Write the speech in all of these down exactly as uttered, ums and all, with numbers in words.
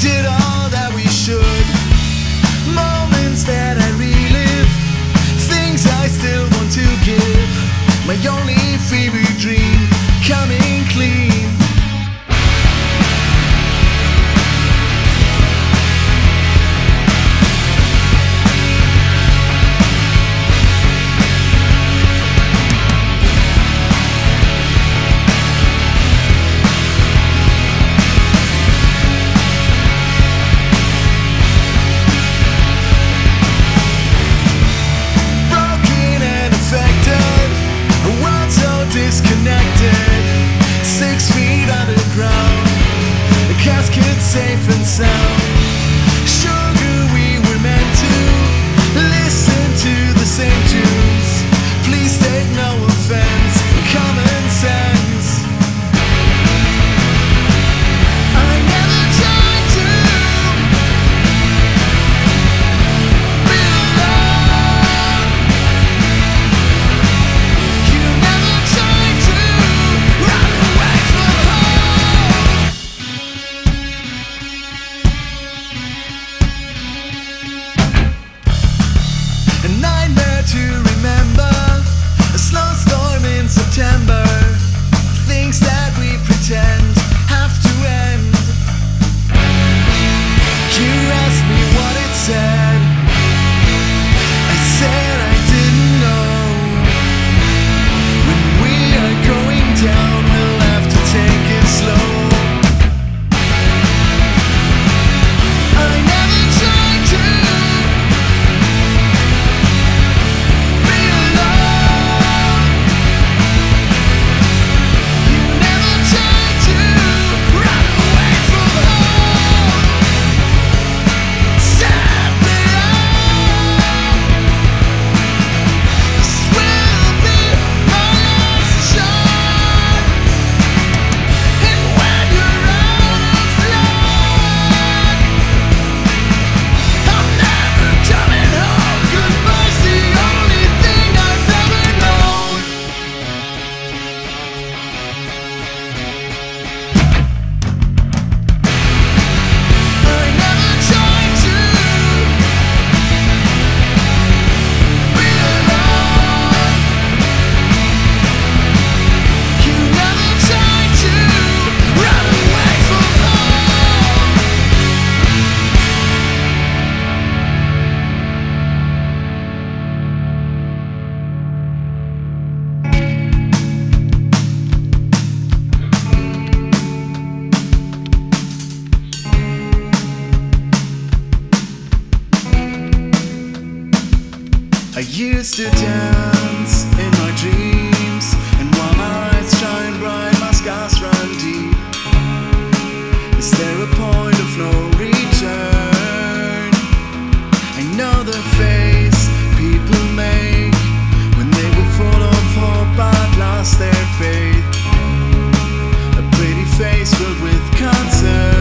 did all that we should. Moments that I relive, things I still want to give. My only fever dream coming clean. Disconnected, six feet underground, the casket safe and sound. Sugar, we were meant to listen to the same tunes. Please take no offense, common sense. I never tried to be alone. You never tried to run away from home. A nightmare to remember, a snowstorm in September. Things that we pretend have to end. You asked me what it said. I said I didn't know. When we are going down, we'll have to take it slow. I never tried to be alone. You never tried to run away from home. Set me up. This will be my last shot. And when you're out of luck, I'm never coming home. Goodbye's the only thing I've ever known. I never tried to be alone. You never tried to run away from home. I used to dance in my dreams, and while my eyes shine bright, my scars run deep. Is there a point of no return? I know the face people make when they were full of hope but lost their faith. A pretty face filled with concerns.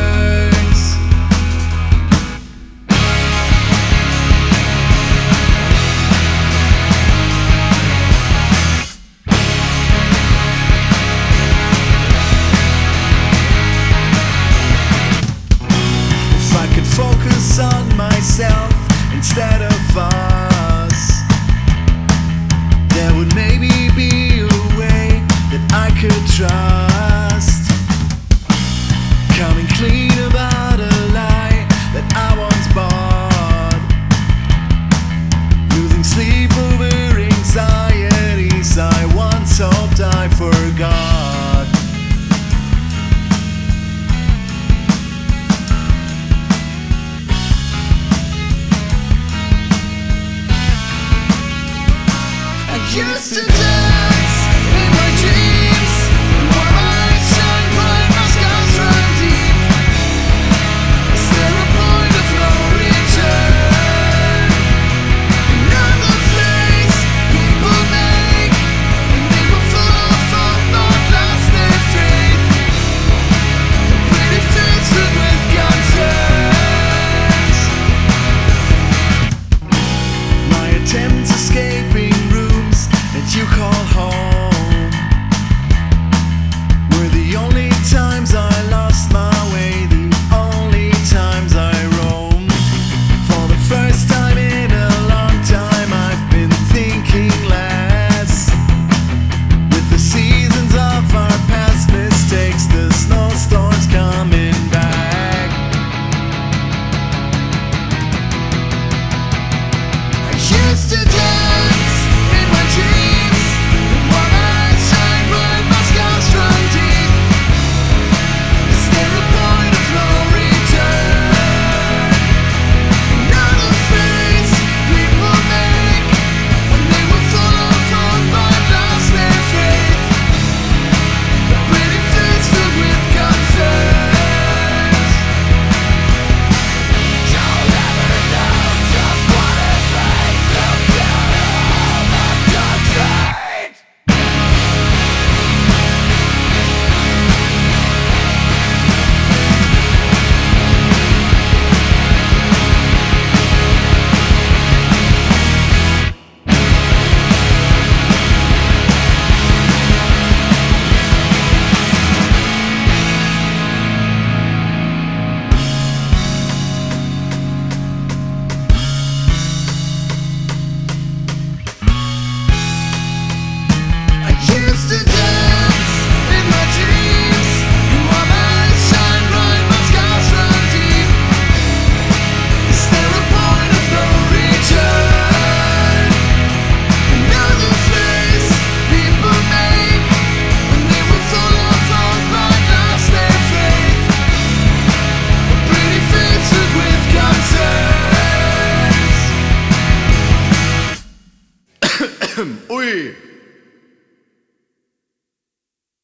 If I could focus on myself instead of us, there would maybe be a way that I could trust. Coming clean about a lie that I once bought. Losing sleep over anxieties I once hoped I forgot. I used to do